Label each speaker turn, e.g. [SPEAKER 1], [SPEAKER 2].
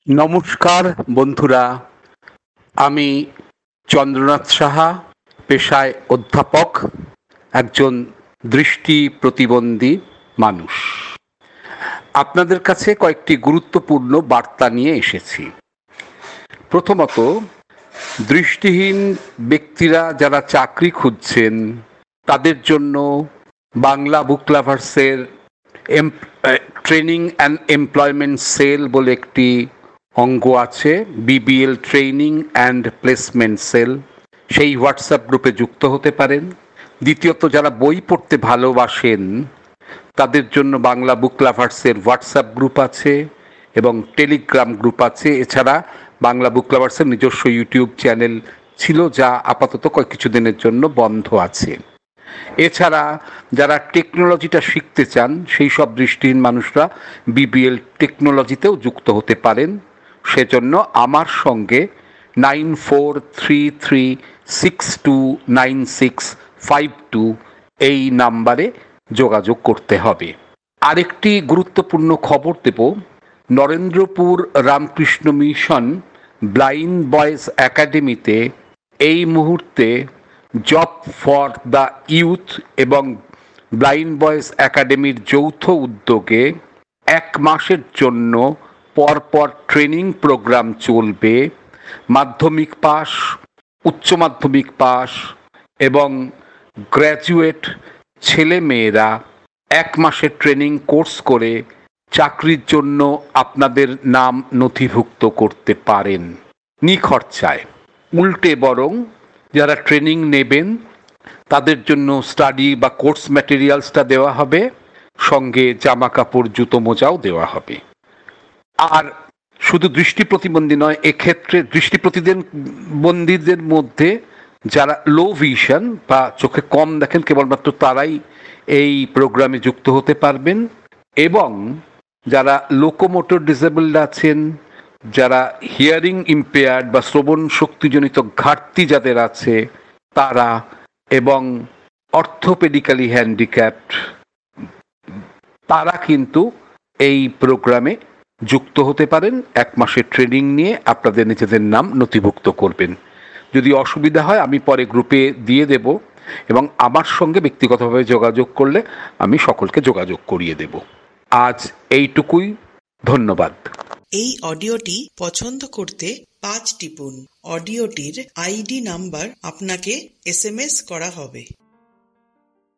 [SPEAKER 1] নমস্কার বন্ধুরা, আমি চন্দ্রনাথ সাহা, পেশায় অধ্যাপক, একজন দৃষ্টি প্রতিবন্ধী মানুষ। আপনাদের কাছে কয়েকটি গুরুত্বপূর্ণ বার্তা নিয়ে এসেছি। প্রথমত, দৃষ্টিহীন ব্যক্তিরা যারা চাকরি খুঁজছেন তাদের জন্য বাংলা বুক লাভার্সের ট্রেনিং অ্যান্ড এমপ্লয়মেন্ট সেল বলে একটি অঙ্গ আছে, BBL training and placement cell. সেই হোয়াটসঅ্যাপ গ্রুপে যুক্ত হতে পারেন। দ্বিতীয়ত, যারা বই পড়তে ভালোবাসেন তাদের জন্য বাংলা বুক লাভার্সের হোয়াটসঅ্যাপ গ্রুপ আছে এবং টেলিগ্রাম গ্রুপ আছে। এছাড়া বাংলা বুক লাভার্সের নিজস্ব ইউটিউব চ্যানেল ছিল, যা আপাতত কিছুদিনের জন্য বন্ধ আছে। এছাড়া যারা টেকনোলজিটা শিখতে চান সেই সব দৃষ্টিহীন মানুষরা বিবিএল টেকনোলজিতেও যুক্ত হতে পারেন। সেজন্য আমার সঙ্গে 9433629652 এই নাম্বারে যোগাযোগ করতে হবে। আরেকটি গুরুত্বপূর্ণ খবর দেব। Narendrapur Ramakrishna mission blind boys একাডেমিতে এই মুহূর্তে জব ফর দ্য ইউথ এবং ব্লাইন্ড বয়েজ একাডেমির যৌথ উদ্যোগে 1 মাসের জন্য পরপর ট্রেনিং প্রোগ্রাম চলবে। মাধ্যমিক পাস, উচ্চ মাধ্যমিক পাস এবং গ্র্যাজুয়েট ছেলে মেয়েরা 1 মাসের ট্রেনিং কোর্স করে চাকরির জন্য আপনাদের নাম নথিভুক্ত করতে পারেন নিখরচায়। উল্টে বরং যারা ট্রেনিং নেবেন তাদের জন্য স্টাডি বা কোর্স ম্যাটেরিয়ালসটা দেওয়া হবে, সঙ্গে জামা কাপড়, জুতো মোজাও দেওয়া হবে। আর শুধু দৃষ্টি প্রতিবন্ধী নয়, এক্ষেত্রে দৃষ্টি প্রতিবন্ধীদের মধ্যে যারা লো ভিশন বা চোখে কম দেখেন কেবলমাত্র তারাই এই প্রোগ্রামে যুক্ত হতে পারবেন। এবং যারা লোকোমোটর ডিসেবলড আছেন, যারা হিয়ারিং ইম্পেয়ার্ড বা শ্রবণ শক্তিজনিত ঘাটতি যাদের আছে তারা, এবং অর্থোপেডিক্যালি হ্যান্ডিক্যাপড তারা কিন্তু এই প্রোগ্রামে যুক্ত হতে পারেন। 1 মাসের ট্রেনিং নিয়ে আপনাদের নিজেদের নাম নথিভুক্ত করবেন। যদি অসুবিধা হয় আমি পরে গ্রুপে দিয়ে দেব, এবং আমার সঙ্গে ব্যক্তিগতভাবে যোগাযোগ করলে আমি সকলকে যোগাযোগ করিয়ে দেব। আজ এইটুকুই, ধন্যবাদ।
[SPEAKER 2] এই অডিওটি পছন্দ করতে 5 টিপুন। অডিওটির আইডি নাম্বার আপনাকে SMS করা হবে।